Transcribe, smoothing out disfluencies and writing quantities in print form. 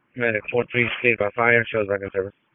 Medic 4-3, state by fire, shows back in service.